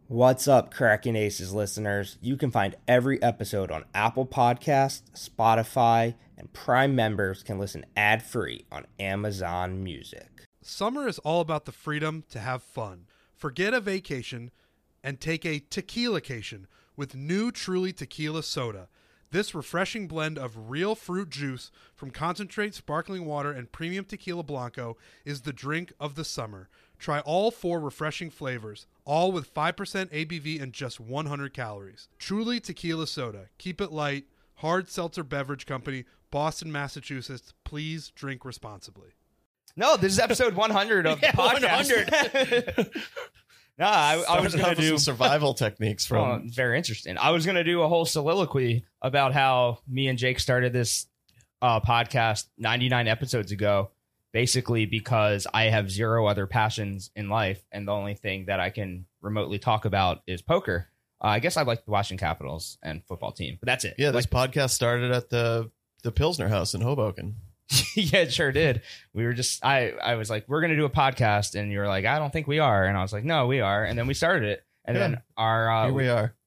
What's up, Cracking Aces listeners? You can find every episode on Apple Podcasts, Spotify, and Prime members can listen ad-free on Amazon Music. Summer is all about the freedom to have fun. Forget a vacation and take a tequila-cation with new Truly Tequila Soda. This refreshing blend of real fruit juice from concentrate sparkling water and premium tequila blanco is the drink of the summer. Try all 4 refreshing flavors, all with 5% ABV and just 100 calories. Truly Tequila Soda. Keep it light. Hard Seltzer Beverage Company, Boston, Massachusetts. Please drink responsibly. No, this is episode 100 of the podcast. 100. No, I was going to do some survival techniques from. Very interesting. I was going to do a whole soliloquy about how me and Jake started this podcast 99 episodes ago, basically because I have 0 other passions in life, and the only thing that I can remotely talk about is poker. I guess I like the Washington Capitals and football team, but that's it. Yeah, this podcast started at the Pilsner House in Hoboken. Yeah, it sure did. We were just, I was like, we're going to do a podcast. And you were like, I don't think we are. And I was like, no, we are. And then we started it. And then our, here we are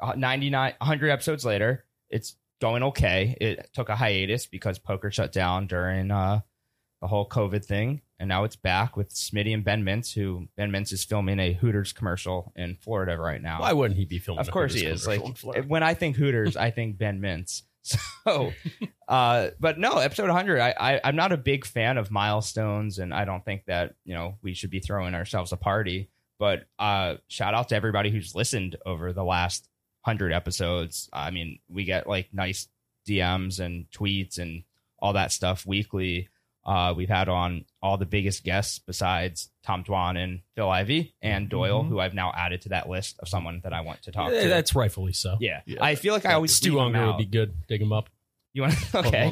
100 episodes later, it's going okay. It took a hiatus because poker shut down during the whole COVID thing. And now it's back with Smitty and Ben Mintz, who Ben Mintz is filming a Hooters commercial in Florida right now. Why wouldn't he be filming? Of course he is. Like, when I think Hooters, I think Ben Mintz. So, but no, episode 100, I'm not a big fan of milestones, and I don't think that, we should be throwing ourselves a party, but shout out to everybody who's listened over the last 100 episodes. I mean, we get like nice DMs and tweets and all that stuff weekly. We've had on all the biggest guests besides Tom Dwan and Phil Ivey and Doyle, who I've now added to that list of someone that I want to talk to. That's rightfully so. Yeah. I feel like I always Stu Unger would be good. Dig him up. You want to? Okay.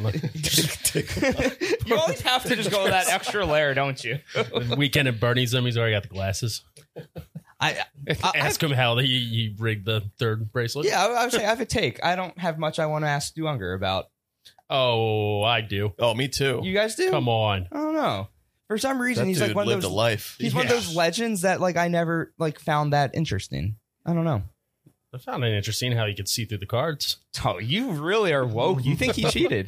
You always have to just go that extra layer, don't you? Weekend at Bernie's him. He's already got the glasses. I ask him how he rigged the third bracelet. Yeah, I would say I have a take. I don't have much I want to ask Stu Unger about. Oh, I do. Oh, me too. You guys do? Come on. I don't know. For some reason, that he's dude like one lived of those. A life. He's one of those legends that like I never like found that interesting. I don't know. I found it interesting how he could see through the cards. Oh, you really are woke. You think he cheated?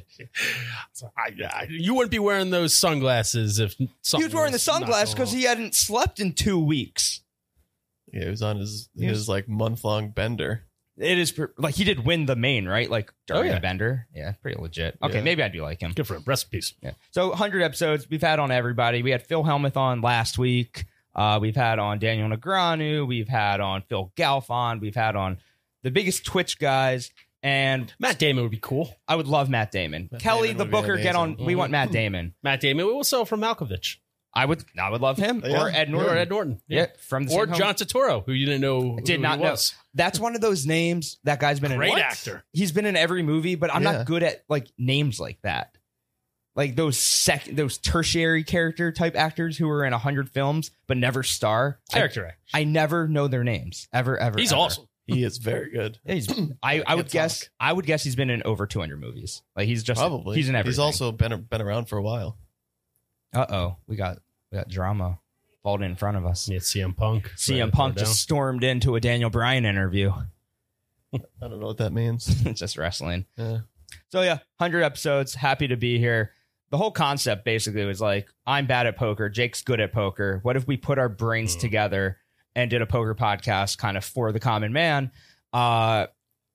You wouldn't be wearing those sunglasses if he was wearing the sunglasses because he hadn't slept in 2 weeks. Yeah, he was on his like month-long bender. It is like he did win the main, right? Like during the bender. Yeah, pretty legit. Okay, maybe I do like him. Good for him. Rest in peace. Yeah. So 100 episodes we've had on everybody. We had Phil Hellmuth on last week. We've had on Daniel Negreanu. We've had on Phil Galfond. We've had on the biggest Twitch guys. And Matt Damon would be cool. I would love Matt Damon. Kelly, the booker, get on. We want Matt Damon. Matt Damon. We will sell from Malkovich. I would love him. Yeah. Or Ed Norton. Or Ed Norton. Yeah. From the or John Turturro, who you didn't know. Did not know. That's one of those names that guy's been in. Great actor. He's been in every movie, but I'm not good at like names like that. Like those tertiary character type actors who are in 100 films but never star. Character actors. I never know their names ever. He's awesome. He is very good. I would guess he's been in over 200 movies. Like he's just probably he's in everything. He's also been around for a while. We got drama folding in front of us. Yeah, CM Punk. CM Punk just stormed into a Daniel Bryan interview. I don't know what that means. It's just wrestling. Yeah. So 100 episodes. Happy to be here. The whole concept basically was like, I'm bad at poker. Jake's good at poker. What if we put our brains together and did a poker podcast kind of for the common man? The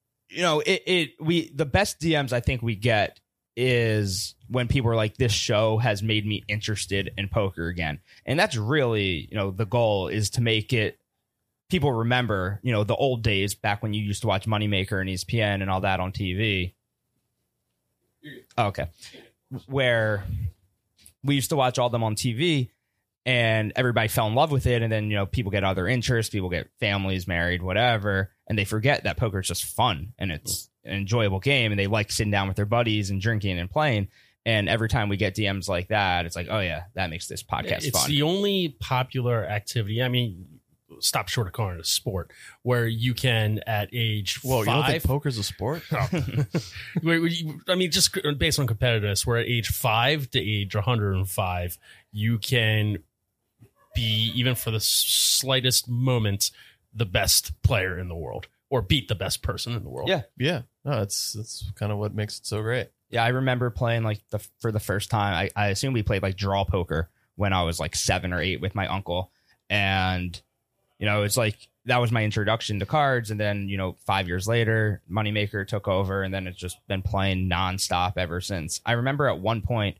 best DMs I think we get is when people are like, this show has made me interested in poker again. And that's really, the goal is to make it people remember, the old days back when you used to watch Moneymaker and ESPN and all that on TV. Okay. Where we used to watch all them on TV and everybody fell in love with it. And then, people get other interests, people get families, married, whatever. And they forget that poker is just fun and it's an enjoyable game. And they like sitting down with their buddies and drinking and playing. And every time we get DMs like that, it's like, oh, yeah, that makes this podcast it's fun. The only popular activity. I mean, stop short of calling it a sport where you can at age 5. You don't think poker's a sport? I mean, just based on competitiveness, where at age 5 to age 105, you can be, even for the slightest moments, the best player in the world or beat the best person in the world. Yeah. Yeah. No, that's kind of what makes it so great. Yeah, I remember playing like for the first time. I assume we played like draw poker when I was like 7 or 8 with my uncle. And, you know, it's like that was my introduction to cards. And then, you know, 5 years later, Moneymaker took over, and then it's just been playing nonstop ever since. I remember at one point,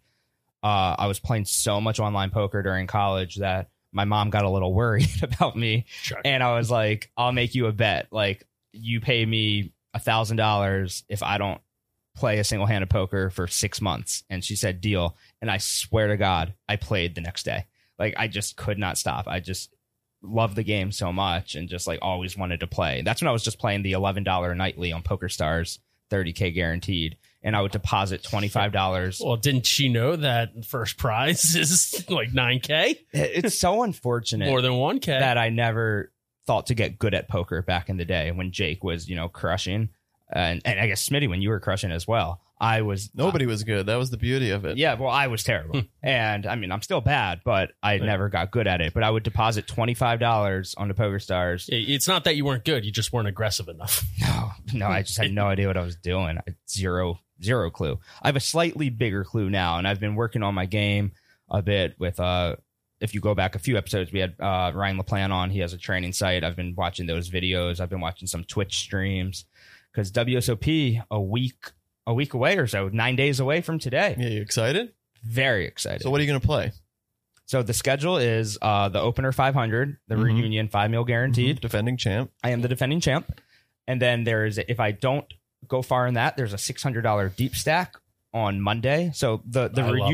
I was playing so much online poker during college that my mom got a little worried about me. Sure. And I was like, I'll make you a bet. Like, you pay me $1,000 if I don't play a single hand of poker for 6 months. And she said, deal. And I swear to God, I played the next day. Like, I just could not stop. I just loved the game so much and just like always wanted to play. That's when I was just playing the $11 nightly on PokerStars, 30K guaranteed. And I would deposit $25. Well, didn't she know that first prize is like 9K? It's so unfortunate. More than 1K. That I never thought to get good at poker back in the day when Jake was, you know, crushing. And I guess Smitty, when you were crushing as well. I was Nobody was good. That was the beauty of it. Yeah, well, I was terrible. And I mean, I'm still bad, but I never got good at it. But I would deposit $25 on the PokerStars. It's not that you weren't good. You just weren't aggressive enough. No, I just had no idea what I was doing. I had zero clue. I have a slightly bigger clue now, and I've been working on my game a bit with, if you go back a few episodes, we had Ryan LaPlante on. He has a training site. I've been watching those videos. I've been watching some Twitch streams because WSOP a week away or so, 9 days away from today. Yeah, you excited? Very excited. So what are you going to play? So the schedule is the opener 500, the reunion 5 mil guaranteed. Defending champ. I am the defending champ. And then there's, if I don't go far in that, there's a $600 deep stack on Monday. So the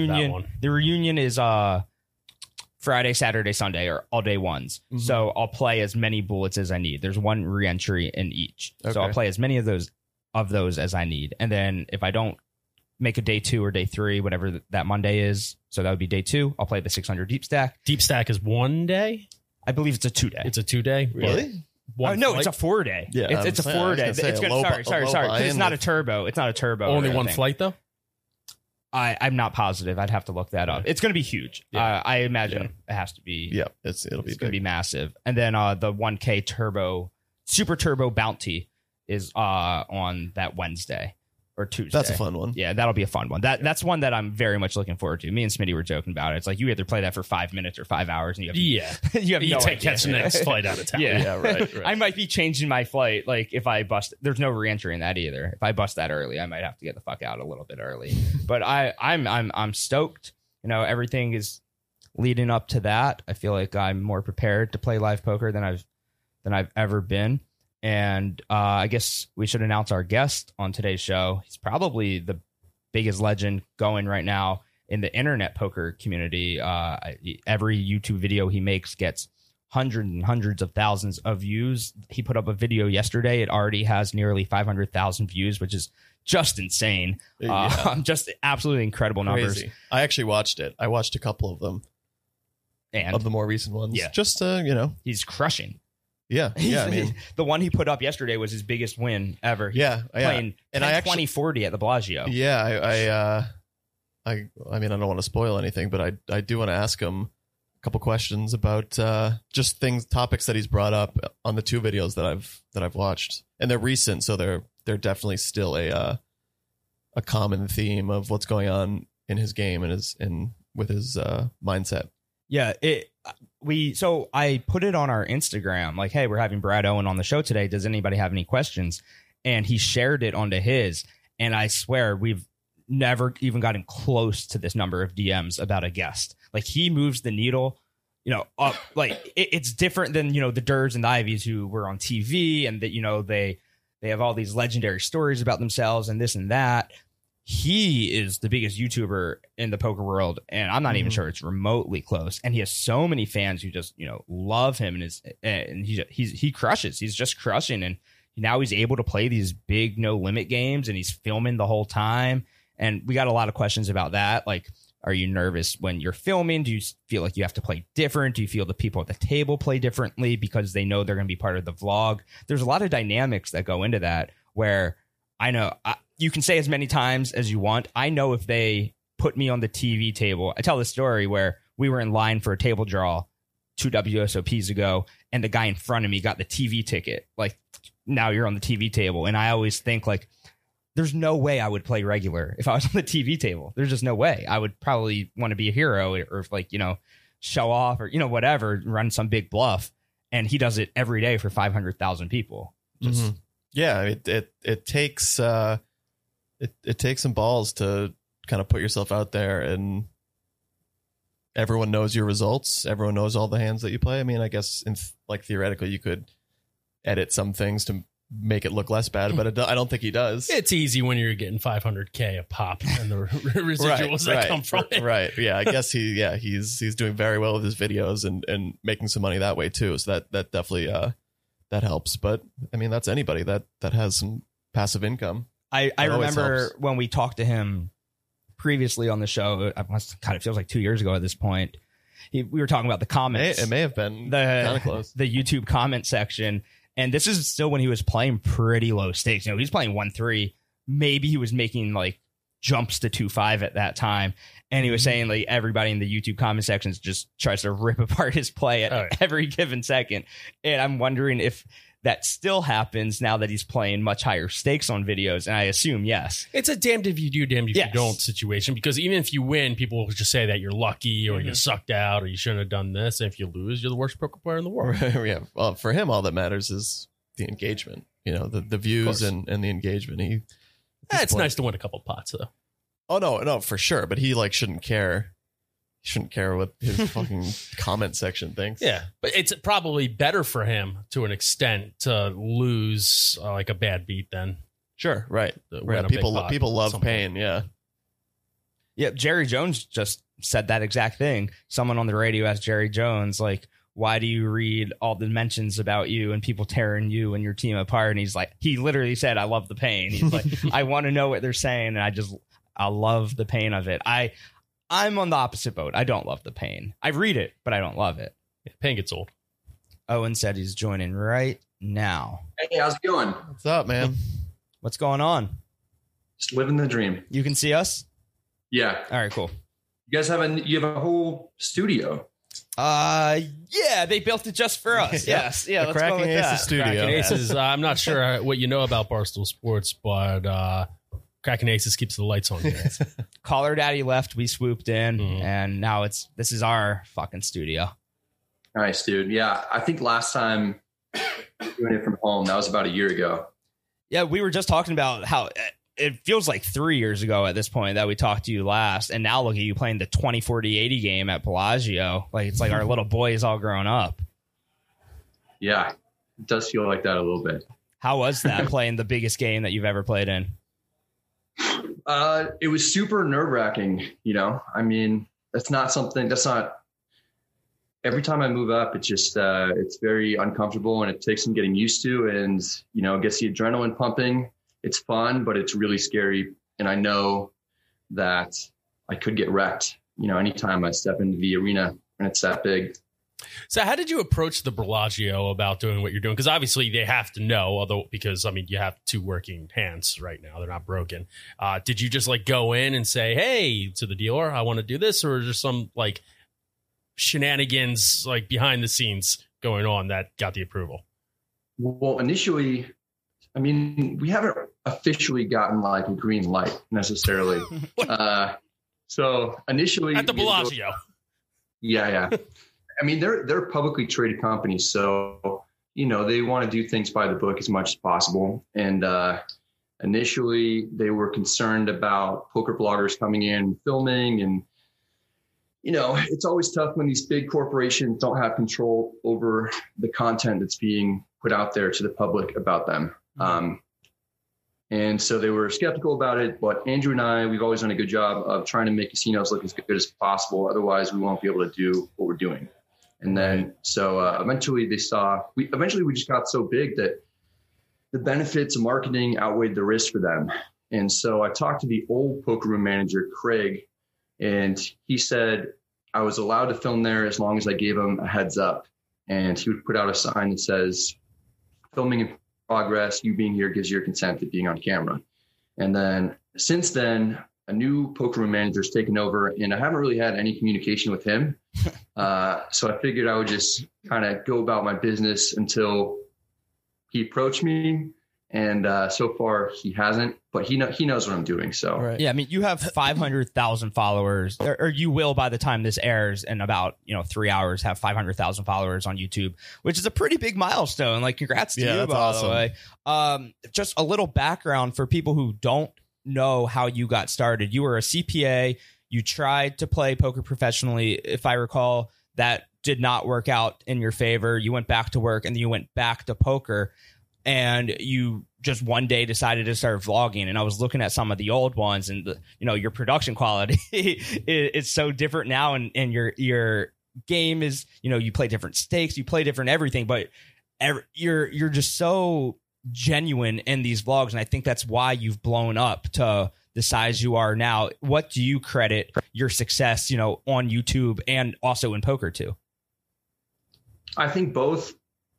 reunion is Friday, Saturday, Sunday, or all day ones. So I'll play as many bullets as I need. There's one re-entry in each. Okay. So I'll play as many of those as I need. And then if I don't make a day 2 or day 3, whatever that Monday is, so that would be day 2, I'll play the 600 deep stack. Deep stack is 1 day? I believe it's a 2 day. It's a 2 day? Really? No, it's a 4 day. Yeah, it's a 4 day. It's gonna, sorry. It's not a turbo. It's not a turbo. Only one flight though? I'm not positive. I'd have to look that up. It's going to be huge. Yeah. I imagine it has to be. Yeah, it'll be going to be massive. And then the 1K turbo, super turbo bounty is on that Wednesday or Tuesday. That's a fun one. Yeah, that'll be a fun one. That's one that I'm very much looking forward to. Me and Smitty were joking about it. It's like you either play that for 5 minutes or 5 hours, and you catch the next flight out of town. Yeah, right. I might be changing my flight. Like if I bust, there's no reentry in that either. If I bust that early, I might have to get the fuck out a little bit early. But I'm stoked. You know, everything is leading up to that. I feel like I'm more prepared to play live poker than I've ever been. And I guess we should announce our guest on today's show. He's probably the biggest legend going right now in the internet poker community. Every YouTube video he makes gets hundreds and hundreds of thousands of views. He put up a video yesterday. It already has nearly 500,000 views, which is just insane. Just absolutely incredible numbers. Crazy. I actually watched it. I watched a couple of them. And of the more recent ones. Yeah. Just, he's crushing. Yeah. I mean, the one he put up yesterday was his biggest win ever. Playing and 2040 at the Bellagio. Yeah, I mean, I don't want to spoil anything, but I do want to ask him a couple questions about just topics that he's brought up on the 2 videos that I've watched, and they're recent, so they're definitely still a common theme of what's going on in his game and with his mindset. Yeah, so I put it on our Instagram, like, hey, we're having Brad Owen on the show today. Does anybody have any questions? And he shared it onto his. And I swear we've never even gotten close to this number of DMs about a guest. Like, he moves the needle, up. Like, it's different than, the Durs and the Ivies who were on TV and that, they have all these legendary stories about themselves and this and that. He is the biggest YouTuber in the poker world, and I'm not even sure it's remotely close. And he has so many fans who just, love him, and he crushes. He's just crushing, and now he's able to play these big no limit games, and he's filming the whole time. And we got a lot of questions about that, like, are you nervous when you're filming? Do you feel like you have to play different? Do you feel the people at the table play differently because they know they're going to be part of the vlog? There's a lot of dynamics that go into that where I know you can say as many times as you want. I know if they put me on the TV table, I tell the story where we were in line for a table draw 2 WSOPs ago, and the guy in front of me got the TV ticket. Like, now you're on the TV table. And I always think, like, there's no way I would play regular if I was on the TV table. There's just no way. I would probably want to be a hero or like, you know, show off or, you know, whatever, run some big bluff. And he does it every day for 500,000 people. Just Yeah, it takes it takes some balls to kind of put yourself out there, and everyone knows your results. Everyone knows all the hands that you play. I mean, I guess like theoretically you could edit some things to make it look less bad, but I don't think he does. It's easy when you're getting 500K a pop and the residuals that come from it. Right. Yeah. I guess he's doing very well with his videos and making some money that way too. So that definitely that helps. But I mean, that's anybody that has some passive income. I remember when we talked to him previously on the show, it kind of feels like 2 years ago at this point. We were talking about the comments. It may have been kind of close. The YouTube comment section. And this is still when he was playing pretty low stakes. You know, he's playing 1-3. Maybe he was making like jumps to 2-5 at that time. And he was saying like everybody in the YouTube comment sections just tries to rip apart his play at every given second. And I'm wondering if that still happens now that he's playing much higher stakes on videos. And I assume yes. It's a damned if you do, damned if you don't situation, because even if you win, people will just say that you're lucky or you sucked out or you shouldn't have done this. And if you lose, you're the worst poker player in the world. Yeah. Well, for him, all that matters is the engagement, you know, the views and the engagement. It's nice to win a couple pots though. Oh no, for sure. But he like shouldn't care. He shouldn't care what his fucking comment section thinks. Yeah, but it's probably better for him to an extent to lose like a bad beat then. Sure, right. People love pain. Yeah. Yeah. Jerry Jones just said that exact thing. Someone on the radio asked Jerry Jones, like, why do you read all the mentions about you and people tearing you and your team apart? And he's like, he literally said, I love the pain. He's like, I want to know what they're saying. And I love the pain of it. I'm on the opposite boat. I don't love the pain. I read it, but I don't love it. Yeah, pain gets old. Owen said he's joining right now. Hey, how's it going? What's up, man? What's going on? Just living the dream. You can see us? Yeah. All right, cool. You guys have a whole studio. Yeah, they built it just for us. Yes. Yeah, let's go with that. Studio. Cracking Aces. I'm not sure what you know about Barstool Sports, but Cracking Aces keeps the lights on. Caller Daddy left, we swooped in, and now this is our fucking studio. Nice, dude. Yeah, I think last time doing it from home, that was about a year ago. Yeah, we were just talking about how it feels like 3 years ago at this point that we talked to you last, and now look at you playing the 20-40-80 game at Bellagio. Like, it's like our little boy is all grown up. Yeah, it does feel like that a little bit. How was that playing the biggest game that you've ever played in? It was super nerve-wracking, you know. I mean, that's not every time I move up, it's just it's very uncomfortable and it takes some getting used to, and you know, it gets the adrenaline pumping. It's fun, but it's really scary, and I know that I could get wrecked, you know, anytime I step into the arena and it's that big. So how did you approach the Bellagio about doing what you're doing? Because obviously they have to know, because I mean, you have 2 working hands right now. They're not broken. Did you just like go in and say, hey, to the dealer, I want to do this? Or is there some like shenanigans like behind the scenes going on that got the approval? Well, initially, I mean, we haven't officially gotten like a green light necessarily. So initially at the Bellagio. Yeah. I mean, they're publicly traded companies, so, you know, they want to do things by the book as much as possible. And initially, they were concerned about poker bloggers coming in and filming. And, you know, it's always tough when these big corporations don't have control over the content that's being put out there to the public about them. And so they were skeptical about it. But Andrew and I, we've always done a good job of trying to make casinos look as good as possible. Otherwise, we won't be able to do what we're doing. And then, so eventually we just got so big that the benefits of marketing outweighed the risk for them. And so I talked to the old poker room manager, Craig, and he said I was allowed to film there as long as I gave him a heads up. And he would put out a sign that says, filming in progress, you being here gives your consent to being on camera. And then since then, a new poker room manager's taken over, and I haven't really had any communication with him. So I figured I would just kind of go about my business until he approached me. And so far he hasn't, but he knows what I'm doing. So Right. Yeah, I mean, you have 500,000 followers, or you will by the time this airs in about 3 hours have 500,000 followers on YouTube, which is a pretty big milestone. Like, congrats to Yeah, you, that's by awesome. the way. Just a little background for people who don't know how you got started. You were a CPA. You tried to play poker professionally. If I recall, that did not work out in your favor. You went back to work, and then you went back to poker. And you just one day decided to start vlogging. And I was looking at some of the old ones, and your production quality is so different now. And your game is, you play different stakes, you play different everything, but you're just so genuine in these vlogs. And I think that's why you've blown up to the size you are now. What do you credit your success, on YouTube and also in poker to? I think both.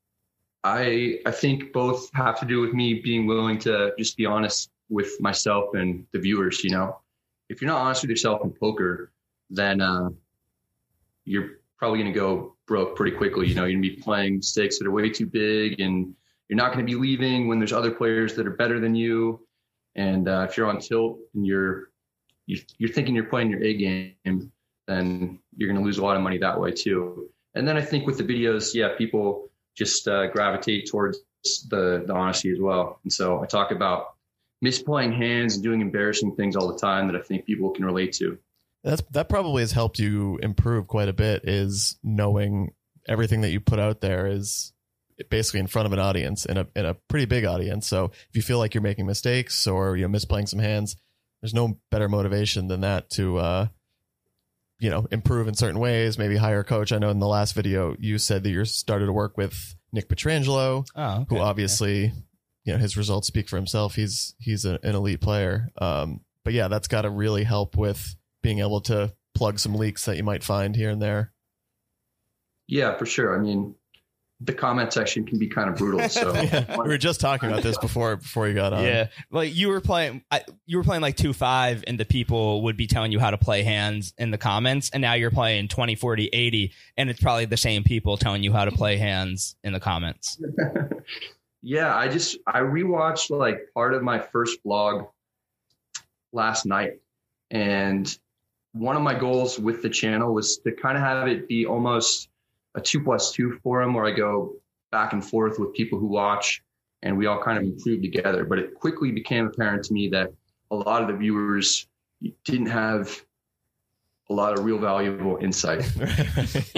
I think both have to do with me being willing to just be honest with myself and the viewers. If you're not honest with yourself in poker, then you're probably going to go broke pretty quickly. You're going to be playing stakes that are way too big, and you're not going to be leaving when there's other players that are better than you. And if you're on tilt and you're thinking you're playing your A game, then you're going to lose a lot of money that way too. And then I think with the videos, people just gravitate towards the honesty as well. And so I talk about misplaying hands and doing embarrassing things all the time that I think people can relate to. That probably has helped you improve quite a bit, is knowing everything that you put out there is basically in front of an audience, in a pretty big audience. So if you feel like you're making mistakes or you're misplaying some hands, there's no better motivation than that to improve in certain ways, maybe hire a coach. I know in the last video you said that you started to work with Nick Petrangelo, who obviously, his results speak for himself. He's an elite player. But yeah, that's got to really help with being able to plug some leaks that you might find here and there. Yeah, for sure. I mean, the comment section can be kind of brutal. So We were just talking about this before you got on. Yeah, like you were playing like 2-5, and the people would be telling you how to play hands in the comments, and now you're playing 20, 40, 80, and it's probably the same people telling you how to play hands in the comments. Yeah, I rewatched like part of my first vlog last night, and one of my goals with the channel was to kind of have it be almost a 2+2 forum where I go back and forth with people who watch, and we all kind of improve together. But it quickly became apparent to me that a lot of the viewers didn't have a lot of real valuable insight. That's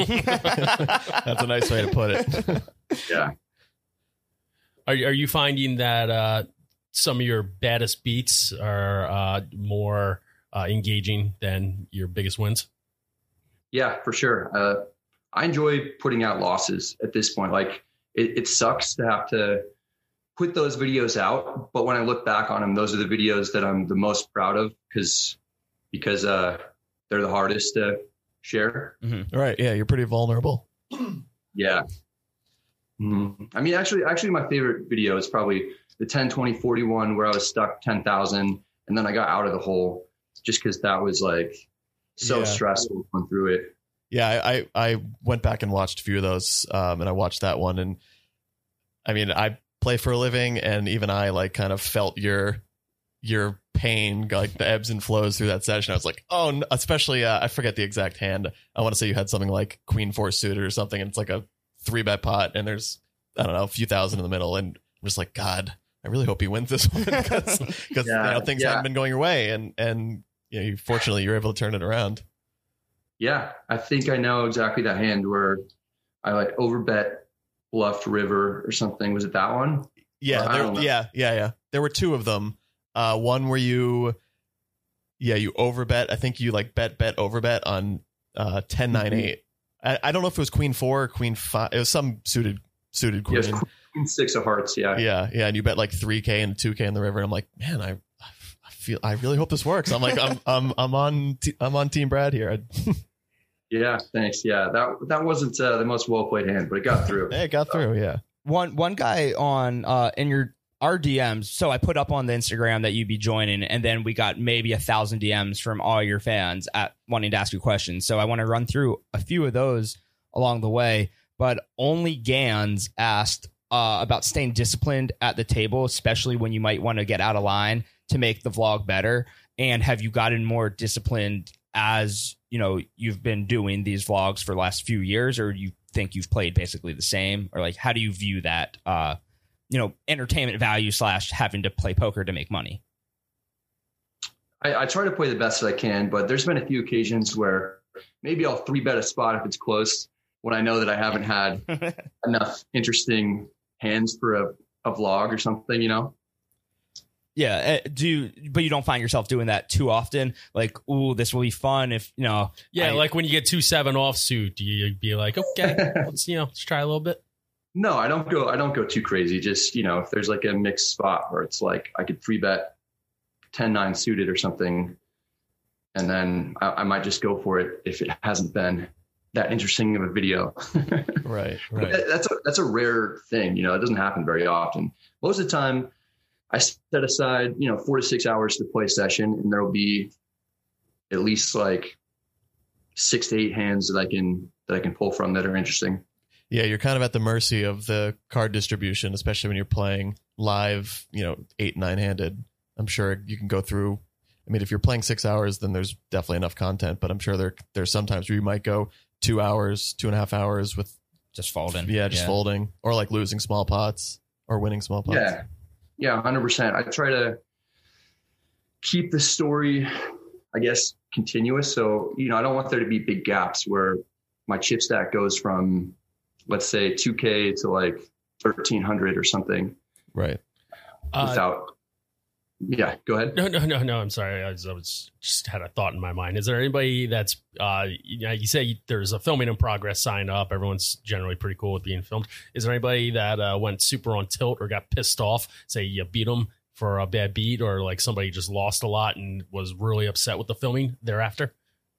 a nice way to put it. Yeah. Are you finding that some of your baddest beats are more engaging than your biggest wins? Yeah, for sure. I enjoy putting out losses at this point. Like it sucks to have to put those videos out, but when I look back on them, those are the videos that I'm the most proud of because they're the hardest to share. Mm-hmm. Right. Yeah. You're pretty vulnerable. Yeah. Mm-hmm. I mean, actually my favorite video is probably the 10-20-40 where I was stuck 10,000 and then I got out of the hole just because that was like so stressful going through it. Yeah, I went back and watched a few of those, and I watched that one, and I mean, I play for a living, and even I like kind of felt your pain, like the ebbs and flows through that session. I was like, oh, no, especially I forget the exact hand. I want to say you had something like Queen 4 suited or something, and it's like a 3-bet pot, and there's a few thousand in the middle, and I'm just like, God, I really hope he wins this one because things haven't been going your way, and fortunately you're able to turn it around. Yeah, I think I know exactly that hand where I like overbet bluffed river or something. Was it that one? Yeah, yeah. There were two of them. One where you overbet. I think you like bet overbet on 10-9-8. I don't know if it was Queen 4 or Queen 5. It was some suited queen. Yes, Queen 6 of hearts. Yeah. And you bet like 3K and 2K in the river. And I'm like, man, I really hope this works. I'm like, I'm on Team Brad here. Yeah, thanks. Yeah, that wasn't the most well played hand, but it got through. It got through. Yeah. One guy on in your our DMs. So I put up on the Instagram that you'd be joining, and then we got maybe 1,000 DMs from all your fans at wanting to ask you questions. So I want to run through a few of those along the way. But only Gans asked about staying disciplined at the table, especially when you might want to get out of line to make the vlog better. And have you gotten more disciplined as you've been doing these vlogs for the last few years, or you think you've played basically the same, or like how do you view that entertainment value / having to play poker to make money? I try to play the best that I can, but there's been a few occasions where maybe I'll 3-bet a spot if it's close when I know that I haven't had enough interesting hands for a vlog or something, Yeah. But you don't find yourself doing that too often? Like, ooh, this will be fun if, Yeah, like when you get 2-7 offsuit, do you be like, okay, let's try a little bit? No, I don't go too crazy. Just, if there's like a mixed spot where it's like I could 3-bet 10-9 suited or something, and then I might just go for it if it hasn't been that interesting of a video. Right. That's a rare thing. It doesn't happen very often. Most of the time I set aside, 4 to 6 hours to play session, and there will be at least like 6 to 8 hands that I can pull from that are interesting. Yeah, you're kind of at the mercy of the card distribution, especially when you're playing live, 8-9 handed. I'm sure you can go through. I mean, if you're playing 6 hours, then there's definitely enough content, but I'm sure there's sometimes where you might go 2 hours, 2.5 hours with just folding. Yeah, folding, or like losing small pots or winning small pots. Yeah, 100%. I try to keep the story, I guess, continuous. So, I don't want there to be big gaps where my chip stack goes from, let's say, 2K to like 1,300 or something. Right. Yeah, go ahead. No. I'm sorry. I was just had a thought in my mind. Is there anybody that's, you say there's a filming in progress sign up. Everyone's generally pretty cool with being filmed. Is there anybody that went super on tilt or got pissed off? Say you beat them for a bad beat, or like somebody just lost a lot and was really upset with the filming thereafter?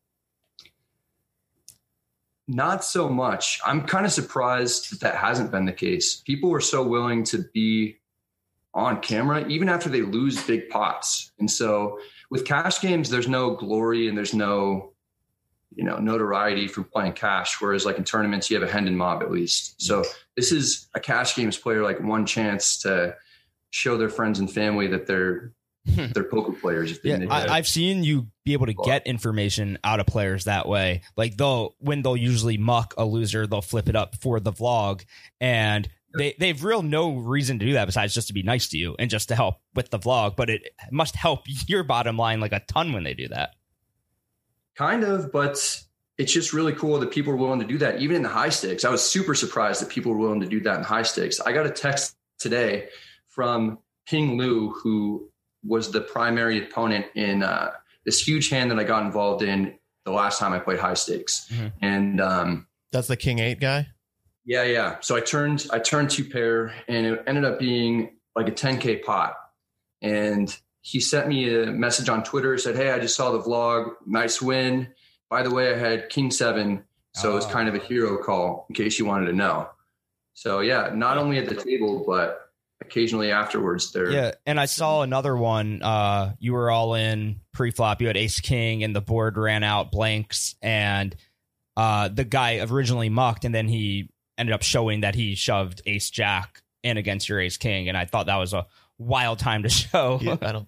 Not so much. I'm kind of surprised that hasn't been the case. People were so willing to be on camera, even after they lose big pots. And so with cash games, there's no glory and there's no, notoriety from playing cash. Whereas like in tournaments, you have a Hendon mob at least. So this is a cash games player, like one chance to show their friends and family that they're poker players. I've seen you be able to get information out of players that way. Like when they'll usually muck a loser, they'll flip it up for the vlog, and they've no reason to do that besides just to be nice to you and just to help with the vlog. But it must help your bottom line like a ton when they do that. Kind of, but it's just really cool that people are willing to do that, even in the high stakes. I was super surprised that people were willing to do that in high stakes. I got a text today from Ping Lu, who was the primary opponent in this huge hand that I got involved in the last time I played high stakes. Mm-hmm. And that's the King 8 guy? Yeah. So I turned 2 pair, and it ended up being like a 10K pot. And he sent me a message on Twitter, said, "Hey, I just saw the vlog. Nice win. By the way, I had King 7. So it was kind of a hero call in case you wanted to know." So yeah, not only at the table, but occasionally afterwards there. Yeah. And I saw another one. You were all in pre-flop. You had ace king and the board ran out blanks, and the guy originally mucked, and then he ended up showing that he shoved ace jack in against your ace king. And I thought that was a wild time to show. Yeah,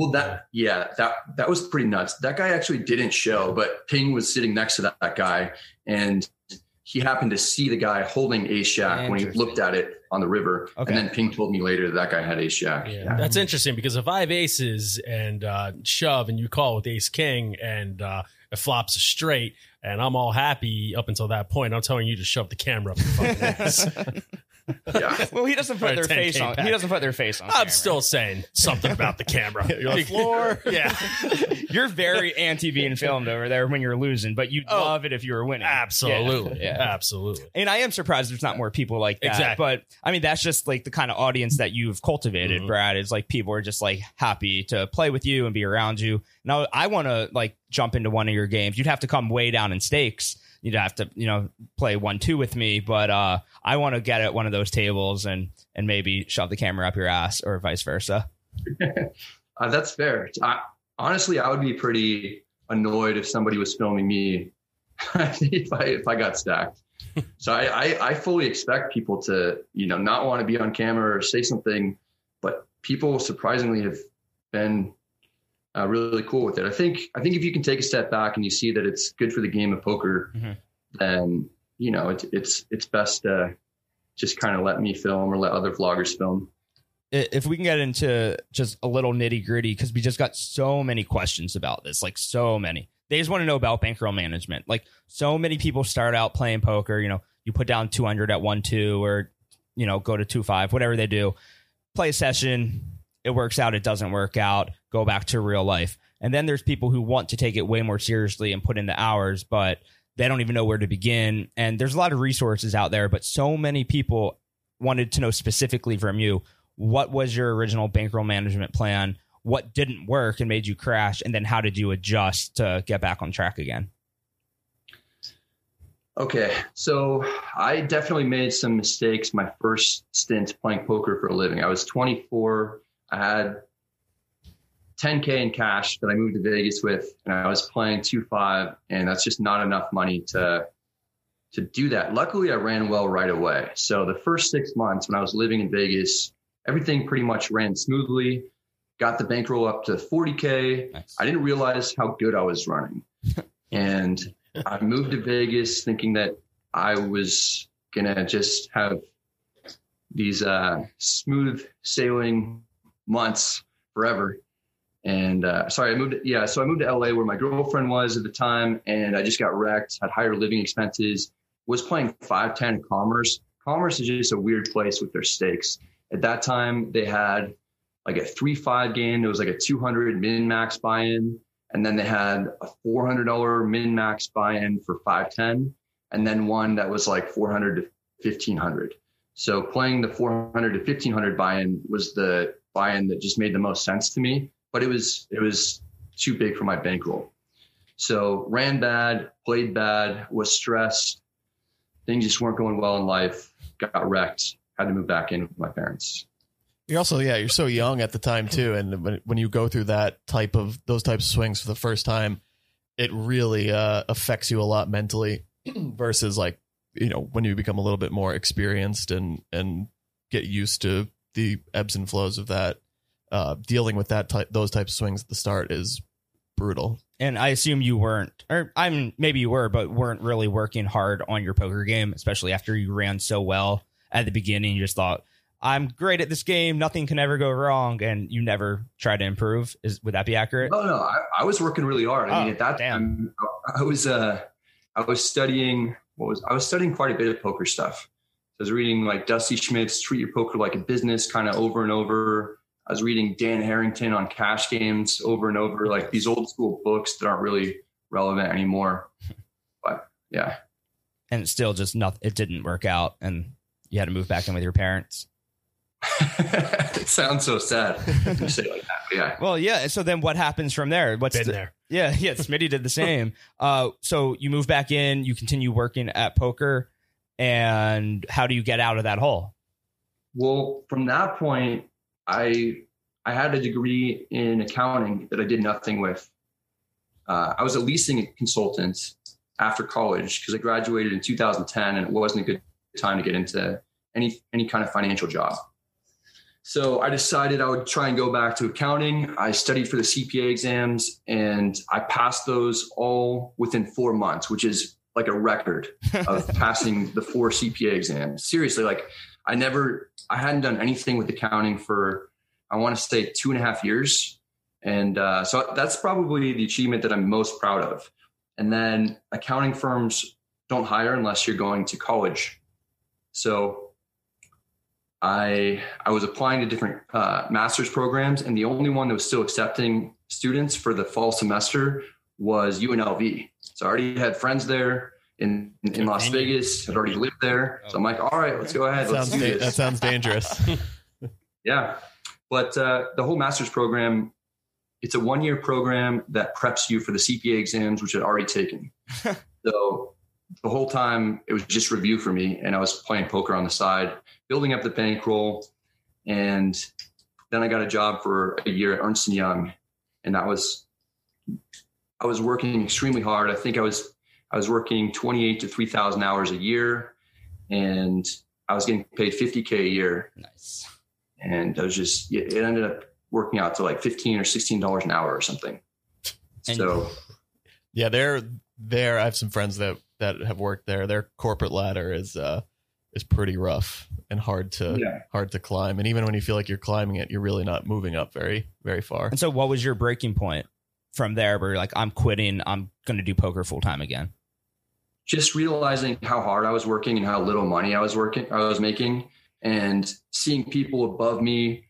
that was pretty nuts. That guy actually didn't show, but Ping was sitting next to that guy, and he happened to see the guy holding ace jack when he looked at it on the river. Okay. And then Ping told me later that guy had ace jack. Yeah. That's interesting, because if I have aces and shove and you call with ace king and it flops straight and I'm all happy up until that point, I'm telling you to shove the camera up your fucking ass. Yeah. Well, he doesn't put their face on. He doesn't put their face on. I'm still saying something about the camera. You're on the floor. Yeah. You're very anti being filmed over there when you're losing, but you'd love it if you were winning. Absolutely. Yeah. Absolutely. And I am surprised there's not more people like that. Exactly. But I mean, that's just like the kind of audience that you've cultivated, Brad. Is like people are just like happy to play with you and be around you. Now, I want to like jump into one of your games. You'd have to come way down in stakes. You'd have to, play 1-2 with me. But I want to get at one of those tables and maybe shove the camera up your ass or vice versa. That's fair. Honestly, I would be pretty annoyed if somebody was filming me if I got stacked. So I fully expect people to, not want to be on camera or say something, but people surprisingly have been really cool with it. I think if you can take a step back and you see that it's good for the game of poker, then, it's best to just kind of let me film or let other vloggers film. If we can get into just a little nitty gritty, because we just got so many questions about this, like so many. They just want to know about bankroll management. Like so many people start out playing poker, you put down 200 at 1-2 or, go to 2-5, whatever they do, play a session. It works out. It doesn't work out. Go back to real life. And then there's people who want to take it way more seriously and put in the hours, but they don't even know where to begin. And there's a lot of resources out there, but so many people wanted to know specifically from you, what was your original bankroll management plan? What didn't work and made you crash? And then how did you adjust to get back on track again? Okay, so I definitely made some mistakes my first stint playing poker for a living. I was 24. I had $10K in cash that I moved to Vegas with, and I was playing 2-5, and that's just not enough money to do that. Luckily, I ran well right away. So the first 6 months when I was living in Vegas, everything pretty much ran smoothly. Got the bankroll up to 40K. Nice. I didn't realize how good I was running. And I moved to Vegas thinking that I was going to just have these smooth sailing months forever. And so I moved to LA where my girlfriend was at the time, and I just got wrecked, had higher living expenses, was playing 5-10 Commerce. Commerce is just a weird place with their stakes. At that time, they had like a 3-5 game. There was like a 200 min-max buy-in. And then they had a $400 min-max buy-in for 5-10. And then one that was like $400 to $1,500. So playing the $400 to $1,500 buy-in was the buy-in that just made the most sense to me. But it was too big for my bankroll. So ran bad, played bad, was stressed. Things just weren't going well in life. Got wrecked. Had to move back in with my parents. You're also, you're so young at the time too. And when you go through those types of swings for the first time, it really affects you a lot mentally versus like, when you become a little bit more experienced and get used to the ebbs and flows of that, dealing with those types of swings at the start is brutal. And I assume you weren't, or maybe you were, but weren't really working hard on your poker game, especially after you ran so well at the beginning. You just thought, I'm great at this game. Nothing can ever go wrong. And you never try to improve. Would that be accurate? No. I was working really hard. I mean, at that time, I was studying quite a bit of poker stuff. I was reading like Dusty Schmidt's Treat Your Poker Like a Business kind of over and over. I was reading Dan Harrington on cash games over and over, like these old school books that aren't really relevant anymore. But yeah. And still just it didn't work out. And you had to move back in with your parents. It sounds so sad when you say it like that. But yeah. Well, yeah. So then what happens from there? There? Yeah. Smitty did the same. So you move back in, you continue working at poker, and how do you get out of that hole? Well, from that point, I had a degree in accounting that I did nothing with. I was a leasing consultant after college because I graduated in 2010, and it wasn't a good time to get into any kind of financial job. So I decided I would try and go back to accounting. I studied for the CPA exams, and I passed those all within 4 months, which is like a record of passing the 4 CPA exams. Seriously, like I hadn't done anything with accounting for, I want to say 2.5 years. And so that's probably the achievement that I'm most proud of. And then accounting firms don't hire unless you're going to college. So I was applying to different master's programs, and the only one that was still accepting students for the fall semester was UNLV. So I already had friends there in Las Vegas. I'd already lived there. So I'm like, all right, let's go ahead. That sounds dangerous. Yeah. But the whole master's program it's a 1-year program that preps you for the CPA exams, which I'd already taken. So the whole time it was just review for me, and I was playing poker on the side, building up the bankroll. And then I got a job for a year at Ernst & Young, and I was working extremely hard. I think I was working 28 to 3,000 hours a year, and I was getting paid $50K a year. Nice. And I was just, it ended up working out to like $15 or $16 an hour or something. And so Yeah, they're I have some friends that have worked there. Their corporate ladder is pretty rough and hard to climb. And even when you feel like you're climbing it, you're really not moving up very, very far. And so what was your breaking point from there where you're like, I'm quitting, I'm going to do poker full time again? just realizing how hard I was working and how little money I was making, and seeing people above me,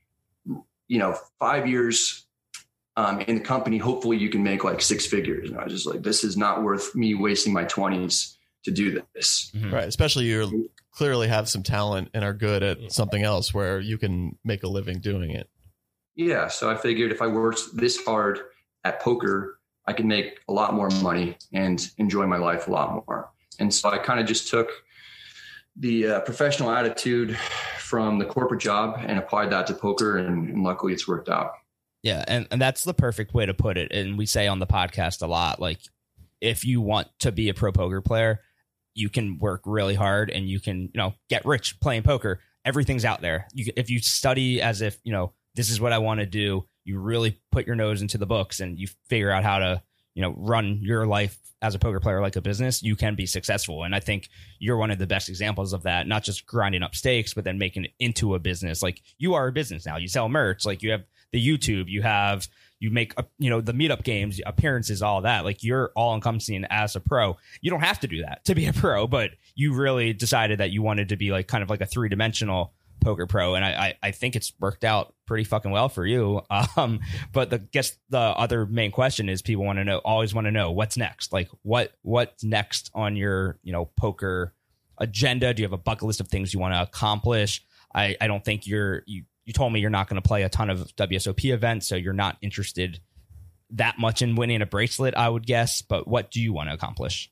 5 years in the company, hopefully you can make like 6 figures. And I was just like, this is not worth me wasting my 20s to do this. Mm-hmm. Right. Especially you clearly have some talent and are good at something else where you can make a living doing it. Yeah. So I figured if I worked this hard at poker, I could make a lot more money and enjoy my life a lot more. And so I kind of just took the professional attitude from the corporate job and applied that to poker. And luckily it's worked out. Yeah. And that's the perfect way to put it. And we say on the podcast a lot, like, if you want to be a pro poker player, you can work really hard and you can, get rich playing poker. Everything's out there. If you study as if, this is what I want to do, you really put your nose into the books and you figure out how to, run your life as a poker player like a business, you can be successful. And I think you're one of the best examples of that, not just grinding up stakes, but then making it into a business. Like, you are a business now. You sell merch, like you have the YouTube, you make, the meetup games, appearances, all that. Like, you're all encompassing as a pro. You don't have to do that to be a pro, but you really decided that you wanted to be like kind of like a 3-dimensional poker pro. And I think it's worked out pretty fucking well for you. But the other main question is, people always want to know what's next. Like, what's next on your, poker agenda? Do you have a bucket list of things you want to accomplish? I don't think you told me you're not going to play a ton of WSOP events, so you're not interested that much in winning a bracelet, I would guess. But what do you want to accomplish?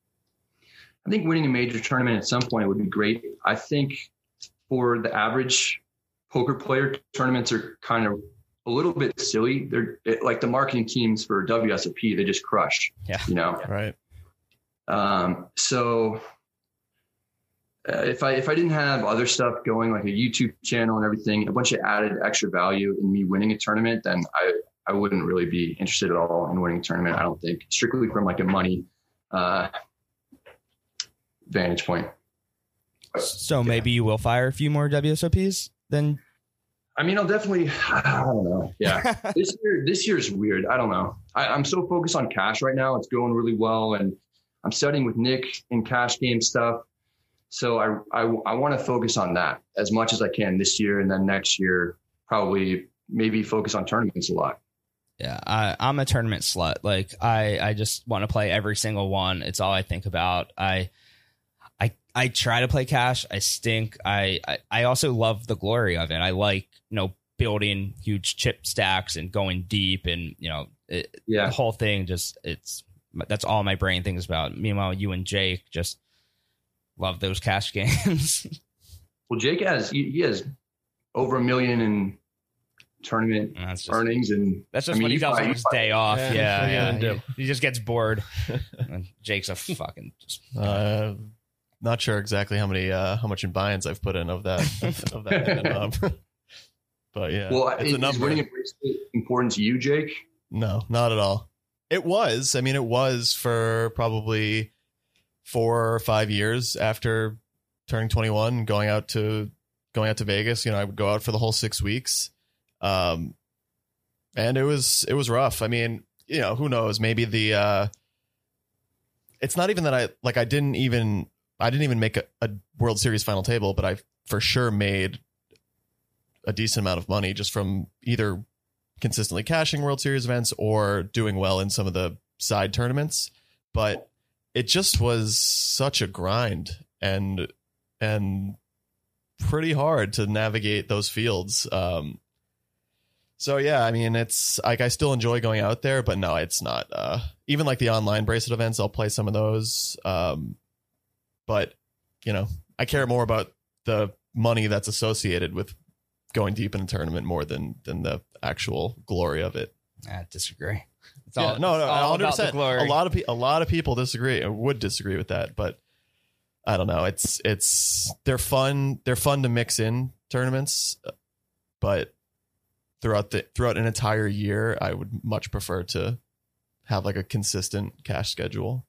I think winning a major tournament at some point would be great. I think for the average poker player, tournaments are kind of a little bit silly. They're like the marketing teams for WSOP, they just crush. Yeah. Right. So if I didn't have other stuff going, like a YouTube channel and everything, a bunch of added extra value in me winning a tournament, then I wouldn't really be interested at all in winning a tournament. I don't think, strictly from like a money vantage point. So maybe you will fire a few more WSOPs then? I mean, I'll definitely, I don't know. Yeah. This year is weird. I don't know. I'm so focused on cash right now. It's going really well. And I'm studying with Nick in cash game stuff. So I want to focus on that as much as I can this year. And then next year, probably maybe focus on tournaments a lot. Yeah, I'm a tournament slut. Like, I just want to play every single one. It's all I think about. I try to play cash. I stink. I also love the glory of it. I like, building huge chip stacks and going deep and, the whole thing that's all my brain thinks about. Meanwhile, you and Jake just love those cash games. Well, Jake has over $1 million in tournament earnings, and that's just what he does on his day off. Yeah. He just gets bored. And Jake's a fucking. Not sure exactly how much in buy-ins I've put in of that. But yeah, well, it's a number. Is winning a bracelet important to you, Jake? No, not at all. It was. I mean, it was for probably 4 or 5 years after turning 21, going out to Vegas. I would go out for the whole 6 weeks. And it was rough. I mean, who knows? Maybe it's not even that I didn't even make a World Series final table, but I for sure made a decent amount of money just from either consistently cashing World Series events or doing well in some of the side tournaments. But it just was such a grind and pretty hard to navigate those fields. So yeah, I mean, it's like I still enjoy going out there, but no, it's not. Even like the online bracelet events, I'll play some of those. But you know, I care more about the money that's associated with going deep in a tournament more than the actual glory of it. I disagree. It's Yeah, all, no, it's all about the 100%. glory. A lot of people disagree or would disagree with that, but I don't know. They're fun. They're fun to mix in tournaments, but throughout an entire year, I would much prefer to have like a consistent cash schedule.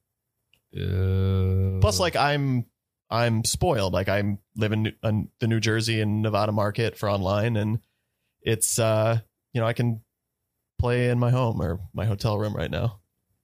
Plus, like I'm spoiled. Like I live in the New Jersey and Nevada market for online, and it's I can play in my home or my hotel room right now.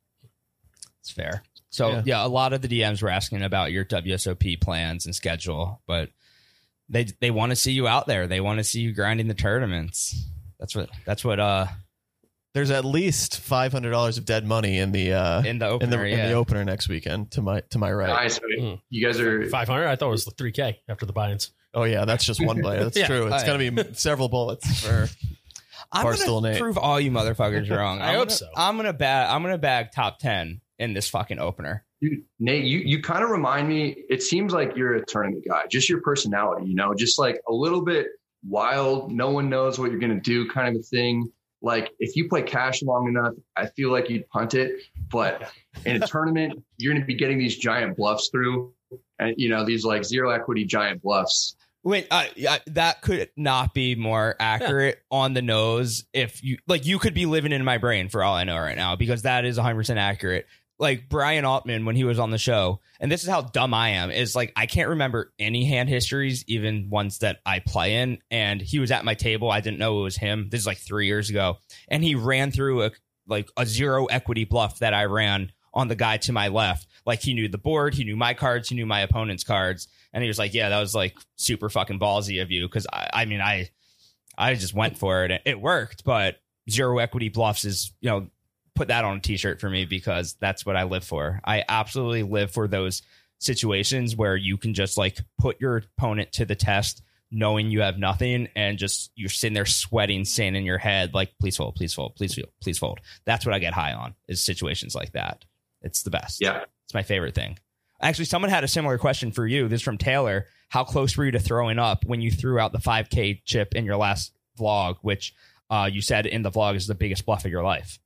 It's fair. So yeah, a lot of the DMs were asking about your WSOP plans and schedule, but they want to see you out there. They want to see you grinding the tournaments. That's what. There's at least $500 of dead money in the opener, in the opener next weekend to my right. Nice. You guys are 500. I thought it was $3K after the buy-ins. Oh yeah, that's just one player. That's true. It's gonna be several bullets for. I'm gonna prove all you motherfuckers wrong. I hope so. I'm gonna bag top 10 in this fucking opener. Dude, Nate, you kind of remind me. It seems like you're a tournament guy. Just your personality, just like a little bit wild. No one knows what you're gonna do, kind of a thing. Like if you play cash long enough, I feel like you'd punt it. But in a tournament, you're going to be getting these giant bluffs through, and these like zero equity giant bluffs. Wait, that could not be more accurate on the nose. If you could be living in my brain for all I know right now, because that is 100% accurate. Like Brian Altman, when he was on the show, and this is how dumb I am, is like I can't remember any hand histories, even ones that I play in. And he was at my table. I didn't know it was him. This is like 3 years ago. And he ran through a zero equity bluff that I ran on the guy to my left. Like he knew the board, he knew my cards, he knew my opponent's cards. And he was like, yeah, that was like super fucking ballsy of you. Cause I just went for it. It worked, but zero equity bluffs is, put that on a t-shirt for me, because that's what I live for. I absolutely live for those situations where you can just like put your opponent to the test knowing you have nothing, and just you're sitting there sweating, saying in your head like, please fold, please fold, please fold, please fold. That's what I get high on, is situations like that. It's the best. Yeah, it's my favorite thing. Actually, someone had a similar question for you. This is from Taylor. How close were you to throwing up when you threw out the 5K chip in your last vlog, which you said in the vlog is the biggest bluff of your life?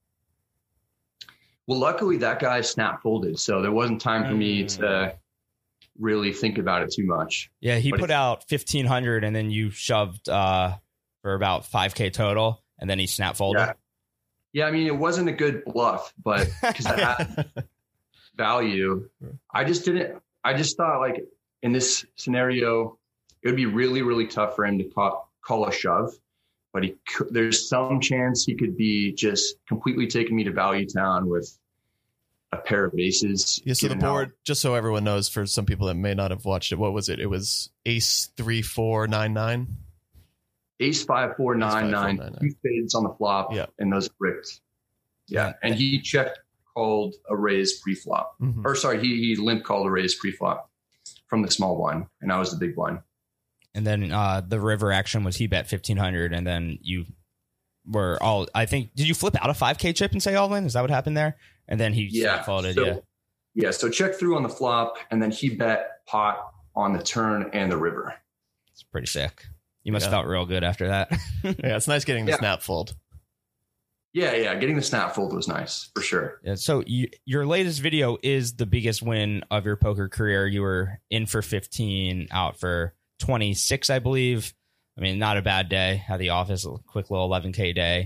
Well, luckily that guy snap folded, so there wasn't time for me to really think about it too much. Yeah, he put out 1,500, and then you shoved for about 5K total, and then he snap folded. Yeah, I mean, it wasn't a good bluff, but because I had value, I just thought like in this scenario, it would be really, really tough for him to call a shove. But there's some chance he could be just completely taking me to Value Town with a pair of aces. Yeah, so the board, just so everyone knows, for some people that may not have watched it, what was it? It was ace 3 4 9 9. Ace 5 4 9 9. 2 spades on the flop, and those bricked. Yeah, and he check called a raise pre-flop. Mm-hmm. Or sorry, he limp called a raise pre-flop from the small one, and I was the big one. And then the river action was he bet 1,500, and then you were all, I think, did you flip out a 5K chip and say all in? Is that what happened there? And then he folded. So check through on the flop, and then he bet pot on the turn and the river. It's pretty sick. You must have felt real good after that. Yeah, it's nice getting the snap fold. Yeah, getting the snap fold was nice, for sure. Yeah, so your latest video is the biggest win of your poker career. You were in for 15, out for 26, I believe. I mean, not a bad day at the office, a quick little 11K day.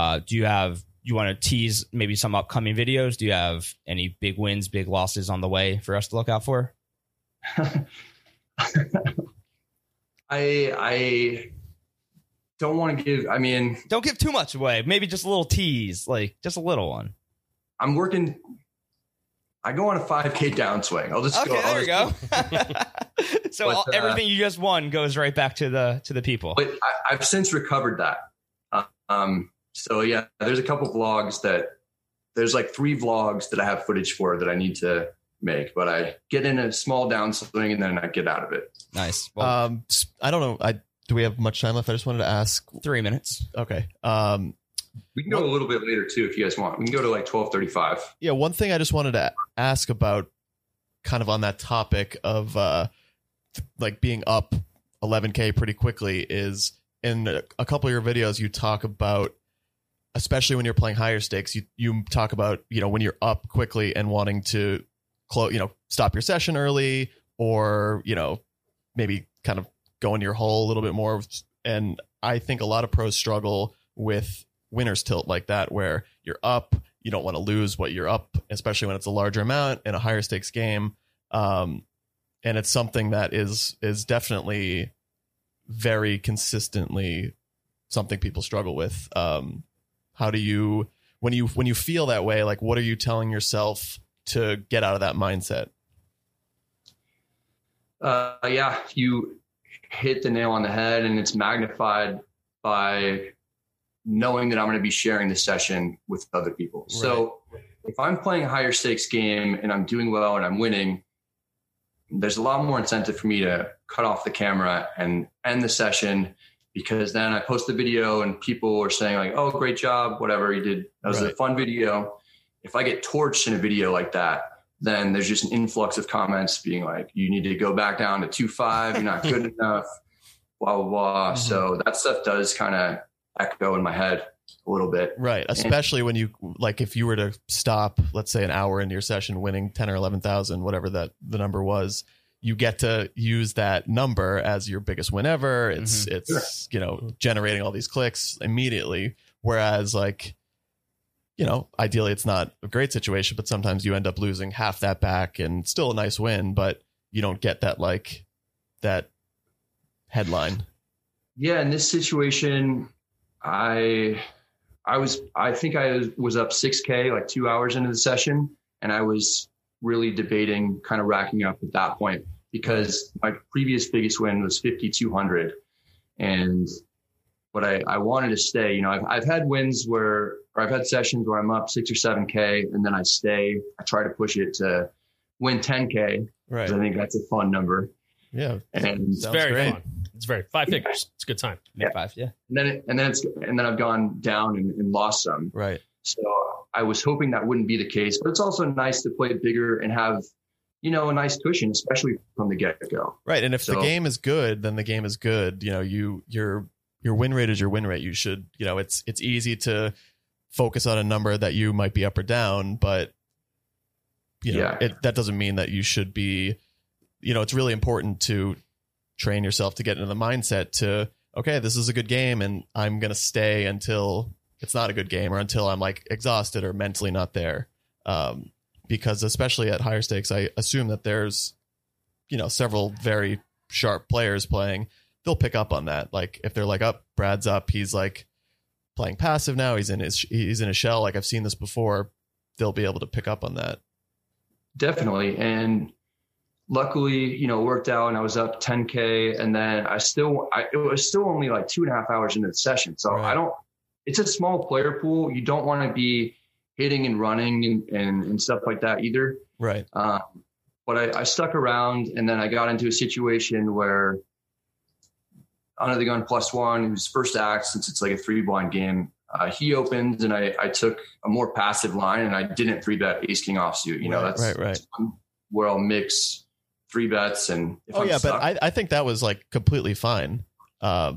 You want to tease maybe some upcoming videos? Do you have any big wins, big losses on the way for us to look out for? I don't want to give, don't give too much away. Maybe just a little tease, like just a little one. I go on a 5K downswing. I'll just go. There we go. So everything you just won goes right back to the people. But I've since recovered that. So yeah, there's a couple vlogs there's like 3 vlogs that I have footage for that I need to make, but I get in a small downswing and then I get out of it. Nice. Well, I don't know. do we have much time left? I just wanted to ask. 3 minutes. Okay. We can go a little bit later too if you guys want. We can go to like 12:35. Yeah, one thing I just wanted to ask about, kind of on that topic of like being up 11K pretty quickly, is in a couple of your videos you talk about, especially when you're playing higher stakes, you talk about, when you're up quickly and wanting to stop your session early, or maybe kind of go into your hole a little bit more. And I think a lot of pros struggle with winner's tilt like that, where you're up, you don't want to lose what you're up, especially when it's a larger amount in a higher stakes game. And it's something that is definitely very consistently something people struggle with. How do you, when you feel that way, like, what are you telling yourself to get out of that mindset? Yeah, you hit the nail on the head, and it's magnified by knowing that I'm going to be sharing the session with other people. Right. So if I'm playing a higher stakes game and I'm doing well and I'm winning, there's a lot more incentive for me to cut off the camera and end the session, because then I post the video and people are saying like, oh, great job, whatever you did. That was a fun video. If I get torched in a video like that, then there's just an influx of comments being like, you need to go back down to 2.5. You're not good enough, blah, blah, blah. Mm-hmm. So that stuff does kind of echo in my head a little bit. Right. Especially when you, like, if you were to stop, let's say, an hour into your session winning 10 or 11,000, whatever the number was, you get to use that number as your biggest win ever. It's, generating all these clicks immediately. Whereas, like, ideally it's not a great situation, but sometimes you end up losing half that back and still a nice win, but you don't get that, like, that headline. Yeah. In this situation, I think I was up 6K, like 2 hours into the session. And I was really debating kind of racking up at that point, because my previous biggest win was 5,200. But I wanted to stay, I've had wins or I've had sessions where I'm up 6 or 7K and then I stay. I try to push it to win 10K. Right. I think that's a fun number. Yeah. And it's very fun. It's very 5 figures. It's a good time. Yeah. 5. Yeah. And then I've gone down and lost some. Right. So I was hoping that wouldn't be the case, but it's also nice to play bigger and have, a nice cushion, especially from the get-go. Right. And if the game is good, then the game is good. Your win rate is your win rate. You should, it's easy to focus on a number that you might be up or down, but that doesn't mean that you should be, it's really important to train yourself to get into the mindset to, okay, this is a good game and I'm going to stay until it's not a good game, or until I'm, like, exhausted or mentally not there. Because especially at higher stakes, I assume that there's, several very sharp players playing. They'll pick up on that. Like, if they're like, up, Brad's up, he's, like, playing passive now, he's in his shell, like, I've seen this before, they'll be able to pick up on that. Definitely. And luckily, it worked out and I was up 10K, and then it was still only like 2.5 hours into the session. So right. It's a small player pool. You don't want to be hitting and running and stuff like that either. Right. But I stuck around, and then I got into a situation where Under the Gun +1, it was first act, since it's like a 3-blind game. He opened, and I took a more passive line, and I didn't 3-bet Ace King offsuit. That's where I'll mix 3 bets. And if I'm stuck, but I think that was, like, completely fine. Yeah.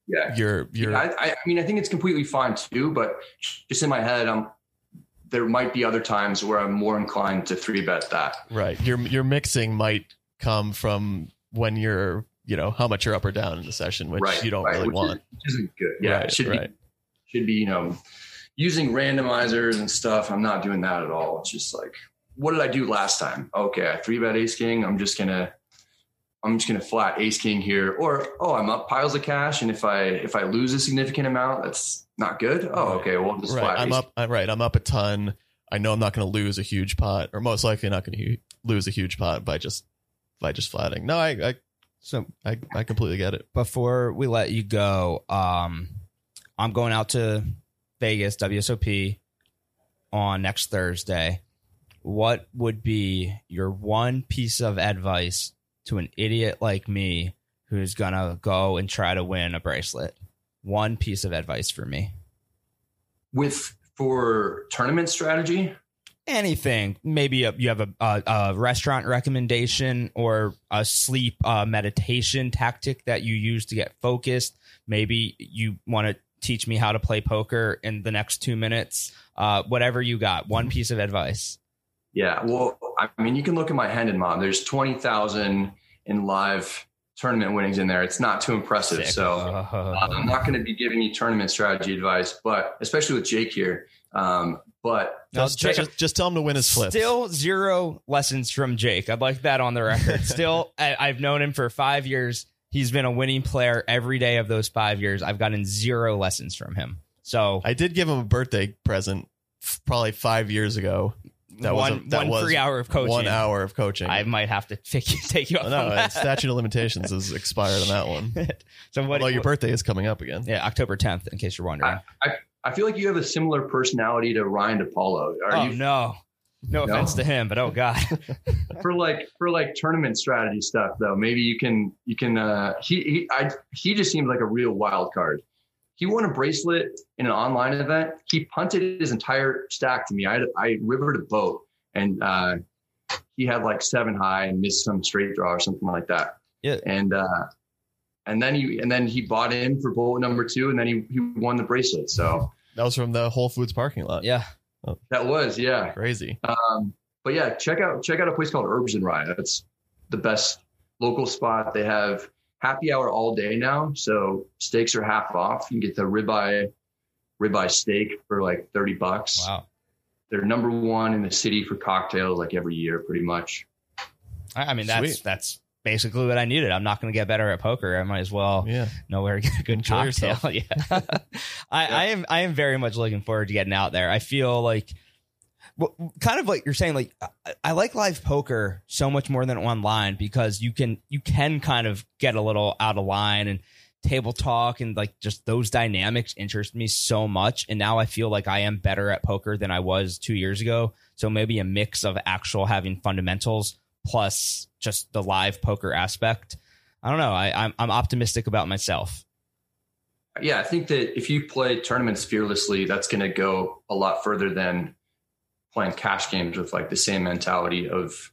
I mean, I think it's completely fine too, but just in my head, there might be other times where I'm more inclined to 3-bet that. Right. Your mixing might come from when you're, how much you're up or down in the session, which you don't really want. Which isn't good. Yeah. Right, it should be, using randomizers and stuff. I'm not doing that at all. It's just like, what did I do last time? Okay. I 3-bet Ace King. I'm just going to flat Ace King here, or, I'm up piles of cash. And if I lose a significant amount, that's not good. Oh, okay. Well, just flat. I'm up a ton. I know I'm not going to lose a huge pot, or most likely not going to lose a huge pot by just flatting. No, I completely get it. Before we let you go, I'm going out to Vegas, WSOP, on next Thursday. What would be your one piece of advice to an idiot like me who's gonna go and try to win a bracelet. One piece of advice for me. For tournament strategy? Anything. Maybe you have a restaurant recommendation or a sleep meditation tactic that you use to get focused. Maybe you want to teach me how to play poker in the next 2 minutes. Whatever you got. One piece of advice. Yeah. Well, I mean, you can look at my Hendon Mob. There's 20,000 in live tournament winnings in there. It's not too impressive. Sick. So I'm not going to be giving you tournament strategy advice, but especially with Jake here. But just tell him to win his flips. Still 0 lessons from Jake. I'd like that on the record. Still, I've known him for 5 years. He's been a winning player every day of those 5 years. I've gotten 0 lessons from him. So I did give him a birthday present probably 5 years ago. That was 3 hour of coaching. 1 hour of coaching. I might have to take you off. No, on that. statute of limitations has expired on that one. So Although your birthday is coming up again. Yeah, October 10th, in case you're wondering. I feel like you have a similar personality to Ryan DePaulo. No offense to him, but oh god. for like tournament strategy stuff though, maybe you can he just seems like a real wild card. He won a bracelet in an online event. He punted his entire stack to me. I rivered a boat, and he had like 7 high and missed some straight draw or something like that. Yeah. And then he bought in for boat number 2, and then he won the bracelet. So that was from the Whole Foods parking lot. Yeah. That was, yeah. Crazy. But yeah, check out a place called Herbs and Rye. That's the best local spot. They have happy hour all day now, so steaks are half off. You can get the ribeye steak for like $30. Wow. They're number 1 in the city for cocktails like every year, pretty much. I mean, that's basically what I needed. I'm not going to get better at poker. I might as well know where to get a good Enjoy cocktail. Yeah. I am very much looking forward to getting out there. I feel like, kind of like you're saying, like I like live poker so much more than online because you can kind of get a little out of line, and table talk and like just those dynamics interest me so much. And now I feel like I am better at poker than I was 2 years ago. So maybe a mix of actual having fundamentals plus just the live poker aspect. I don't know. I'm optimistic about myself. Yeah, I think that if you play tournaments fearlessly, that's going to go a lot further than playing cash games with like the same mentality of,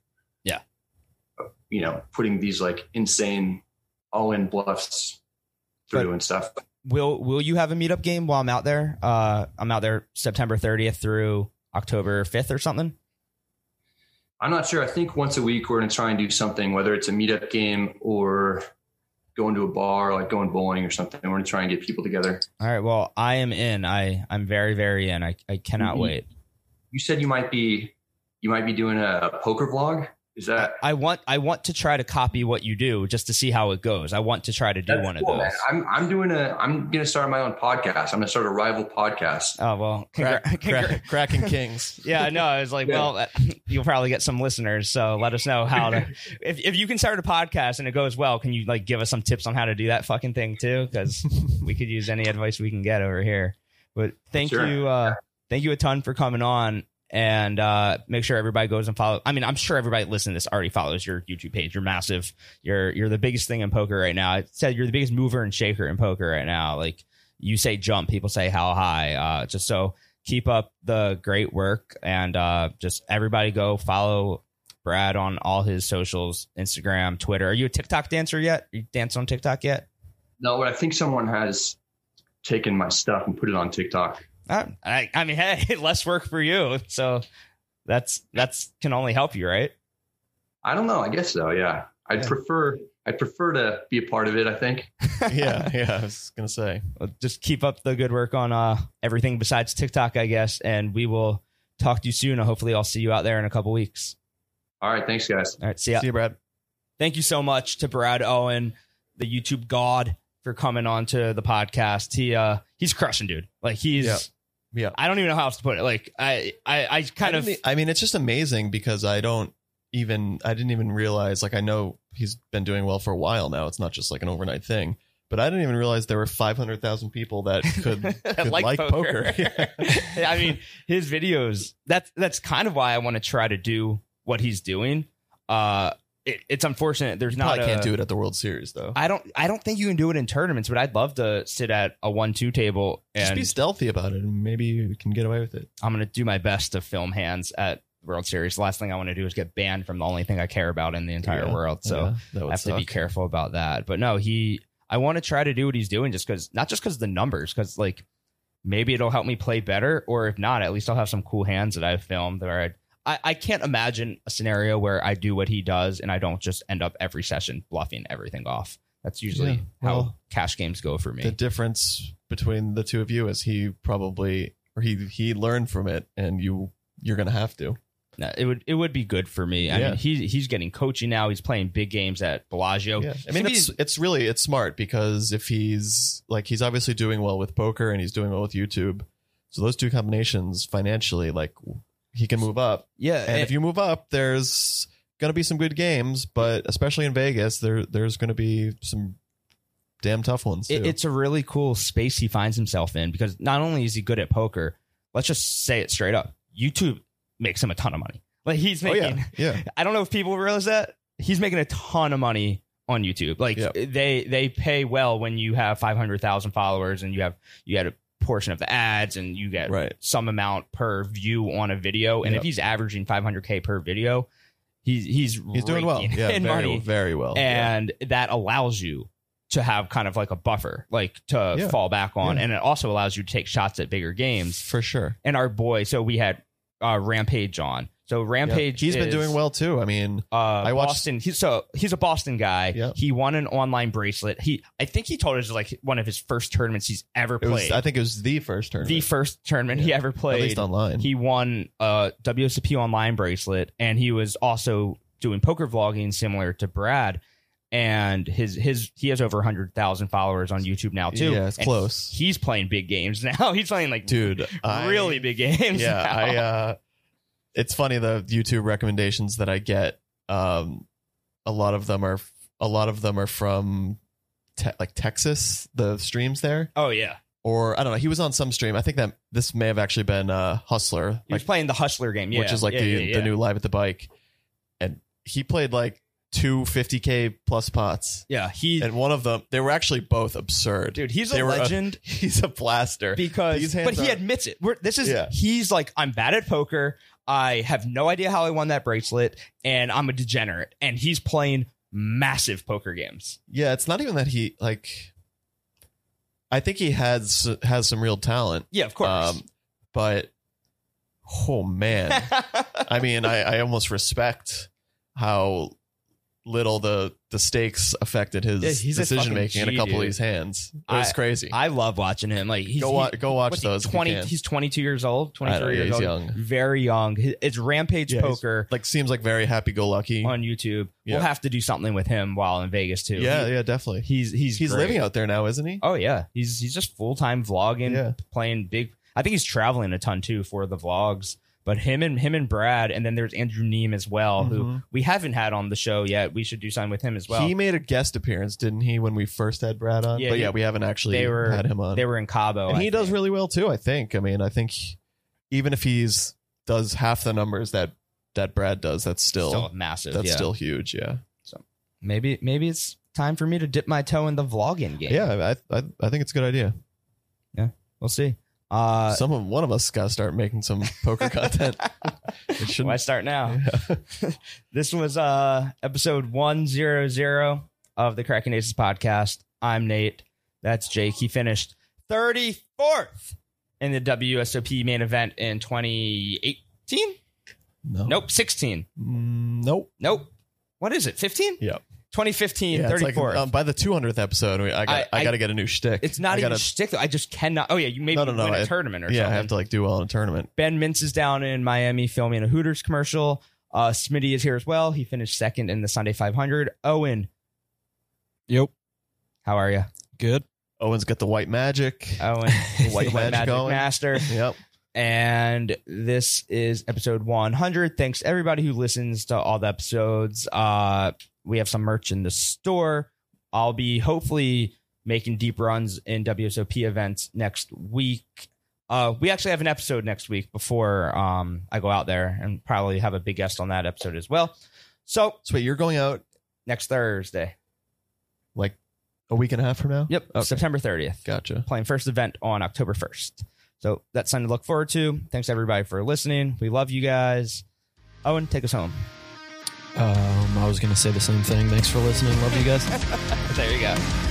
putting these like insane all-in bluffs through and stuff. Will you have a meetup game while I'm out there? I'm out there September 30th through October 5th or something. I'm not sure. I think once a week we're going to try and do something, whether it's a meetup game or going to a bar, like going bowling or something. We're going to try and get people together. All right. Well, I am in. I'm very, very in. I cannot wait. You said you might be doing a poker vlog. Is that? I want to try to copy what you do just to see how it goes. I want to try to do one cool, of those. Man. I'm going to start my own podcast. I'm going to start a rival podcast. Oh, well, Cracking Kings. Yeah, no, I was like, well, you'll probably get some listeners. So let us know how to, if you can start a podcast and it goes well, can you like give us some tips on how to do that fucking thing too? Because we could use any advice we can get over here. But thank you a ton for coming on. And make sure everybody goes and follow. I mean, I'm sure everybody listening to this already follows your YouTube page. You're massive. You're the biggest thing in poker right now. I said you're the biggest mover and shaker in poker right now. Like you say jump, people say how high. Just so keep up the great work, and just everybody go follow Brad on all his socials, Instagram, Twitter. Are you a TikTok dancer yet? You dance on TikTok yet? No, but I think someone has taken my stuff and put it on TikTok. I mean, hey, less work for you. So that's can only help you, right? I don't know. I guess so. Yeah. I'd prefer to be a part of it, I think. Yeah. I was going to say. Well, just keep up the good work on everything besides TikTok, I guess. And we will talk to you soon. Hopefully I'll see you out there in a couple weeks. All right. Thanks, guys. All right. See ya. See you, Brad. Thank you so much to Brad Owen, the YouTube god, for coming on to the podcast. He's crushing, dude. Like he's, yeah. I don't even know how else to put it. Like I mean, it's just amazing because I didn't even realize, like, I know he's been doing well for a while now. It's not just like an overnight thing, but I didn't even realize there were 500,000 people that could like poker. I mean, his videos, that's kind of why I want to try to do what he's doing. it's unfortunate. There's Probably not can't do it at the World Series though. I don't think you can do it in tournaments, but I'd love to sit at a 1-2 table Just and be stealthy about it, and maybe you can get away with it. I'm going to do my best to film hands at World Series. The last thing I want to do is get banned from the only thing I care about in the entire world. So that would I have to be suck. careful about that. But no, I want to try to do what he's doing not just because of the numbers, because like maybe it'll help me play better, or if not, at least I'll have some cool hands that I've filmed. Or I can't imagine a scenario where I do what he does and I don't just end up every session bluffing everygoing off. That's usually how cash games go for me. The difference between the two of you is he learned from it, and you're gonna have to. No, it would be good for me. I mean, he's getting coaching now. He's playing big games at Bellagio. Yeah. I mean, it's smart, because if he's obviously doing well with poker and he's doing well with YouTube, so those two combinations financially, like, he can move up. Yeah, and if you move up, there's gonna be some good games, but especially in Vegas, there's gonna be some damn tough ones too. It's a really cool space he finds himself in, because not only is he good at poker, let's just say it straight up, YouTube makes him a ton of money. Like, he's making, I don't know if people realize that he's making a ton of money on YouTube. Like, they pay well when you have 500,000 followers and you get a portion of the ads and you get some amount per view on a video. And if he's averaging 500K per video, he's doing well. Yeah, in money, very well. And that allows you to have kind of like a buffer, like to fall back on. And it also allows you to take shots at bigger games. For sure. And our boy, so we had Rampage on. So Rampage, he's been doing well too. I mean, I watched Boston. He's a Boston guy. Yep. He won an online bracelet. I think he told us like one of his first tournaments he's ever played. I think it was the first tournament. The first tournament he ever played, at least online. He won a WSOP online bracelet, and he was also doing poker vlogging similar to Brad. And he has over 100,000 followers on YouTube now too. Yeah, it's close. He's playing big games now. He's playing like really big games. Yeah, now. It's funny, the YouTube recommendations that I get. A lot of them are from like Texas. The streams there. Oh yeah. Or I don't know. He was on some stream. I think that this may have actually been Hustler. He was playing the Hustler game, which is like the new Live at the Bike, and he played like 250K plus pots. Yeah, and one of them, they were actually both absurd. Dude, he's a legend. He's a blaster but he admits it. He's like, I'm bad at poker. I have no idea how I won that bracelet, and I'm a degenerate. And he's playing massive poker games. Yeah, it's not even that he like. I think he has some real talent. Yeah, of course. But oh man, I mean, I almost respect how little the stakes affected his decision making in a couple of these hands. It was crazy. I love watching him. Like, go watch those. 20. He's 22 years old. 23 years old. Young. Very young. It's Rampage Poker. Like, seems like very happy go lucky on YouTube. Yeah. We'll have to do something with him while in Vegas too. Yeah, definitely. He's living out there now, isn't he? Oh yeah. He's just full time vlogging, playing big. I think he's traveling a ton too for the vlogs. But him and Brad, and then there's Andrew Neem as well, who we haven't had on the show yet. We should do something with him as well. He made a guest appearance, didn't he, when we first had Brad on? Yeah, but we haven't actually had him on. They were in Cabo. And he does really well too, I think. I mean, I think even if does half the numbers that Brad does, that's still massive. That's still huge, yeah. So maybe it's time for me to dip my toe in the vlogging game. Yeah, I think it's a good idea. Yeah, we'll see. One of us got to start making some poker content. Why start now? Yeah. This was episode 100 of the Cracking Aces podcast. I'm Nate. That's Jake. He finished 34th in the WSOP main event in 2018. Nope. 16. Nope. What is it? 15? Yep. 2015, 34th. Like, by the 200th episode, I got to get a new shtick. It's not even a shtick, though. I just cannot. Oh, yeah, you maybe win a tournament or something. Yeah, I have to do well in a tournament. Ben Mintz is down in Miami filming a Hooters commercial. Smitty is here as well. He finished second in the Sunday 500. Owen. Yep. How are you? Good. Owen's got the white magic. Owen, white magic master. Yep. And this is episode 100. Thanks to everybody who listens to all the episodes. We have some merch in the store. I'll be hopefully making deep runs in WSOP events next week. We actually have an episode next week before I go out there, and probably have a big guest on that episode as well. So wait, you're going out next Thursday. like a week and a half from now? Yep. Okay. September 30th. Gotcha. Playing first event on October 1st. So that's something to look forward to. Thanks everybody for listening. We love you guys. Owen, take us home. I was going to say the same thing. Thanks for listening. Love you guys. There you go.